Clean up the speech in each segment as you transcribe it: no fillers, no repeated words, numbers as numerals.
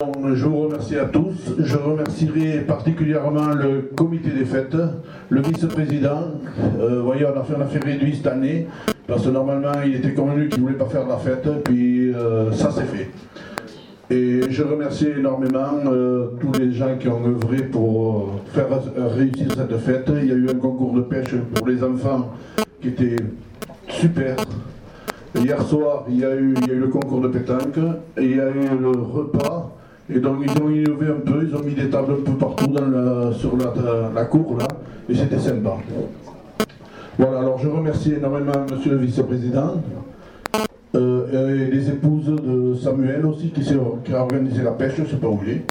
Donc je vous remercie à tous. Je remercierai particulièrement le comité des fêtes, le vice-président. Voyez, on a fait réduit cette année, parce que normalement il était convenu qu'il ne voulait pas faire de la fête, puis ça s'est fait. Et je remercie énormément tous les gens qui ont œuvré pour faire réussir cette fête. Il y a eu un concours de pêche pour les enfants qui était super. Hier soir, il y a eu le concours de pétanque, et il y a eu le repas. Et donc ils ont innové un peu, ils ont mis des tables un peu partout sur la cour là, et c'était sympa. Voilà, alors je remercie énormément monsieur le vice-président. Et les épouses de Samuel aussi qui a organisé la pêche, je ne sais pas où il est.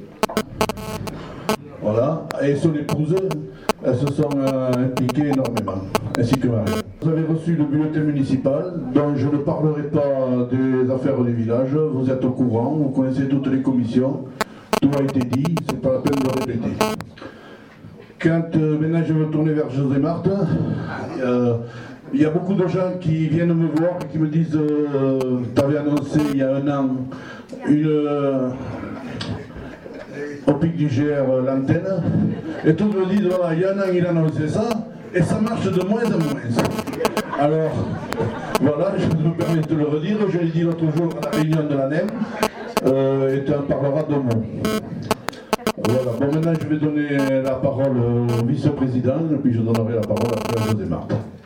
Voilà, et son épouse, elles se sont impliquées énormément, ainsi que Marie. Vous avez reçu le bulletin municipal, dont je ne parlerai pas des affaires du village, vous êtes au courant, vous connaissez toutes les commissions, tout a été dit, c'est pas la peine de le répéter. Maintenant je vais me tourner vers José Marthe. Il y a beaucoup de gens qui viennent me voir et qui me disent tu avais annoncé il y a 1 an au pic du GR l'antenne, et tous me disent voilà, il y a 1 an il a annoncé ça et ça marche de moins en moins. Alors voilà, je me permets de le redire, je l'ai dit l'autre jour à la réunion de la NEM, et tu en parleras de mots. Voilà, bon maintenant je vais donner la parole au vice-président et puis je donnerai la parole après à José Marthe.